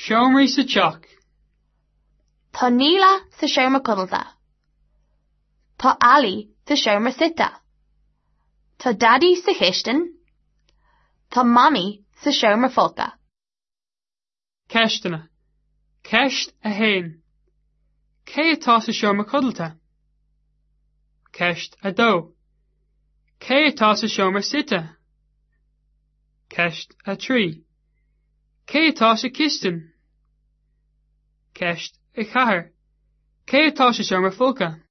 Seomraí sa teach. Tá Níla sa seomra codalta. Tá Ali sa seomra sita. Tá Daddy sa chistin. Tá Mommy sa seomra folca. Ceistena. Ceist a hain. Cé atá sa seomra codalta? Ceist a dó. Cé atá sa seomra sita? Ceist a trí. Cé atá sa chistin? Ceist a chathair. Cé atá sa seomra folca?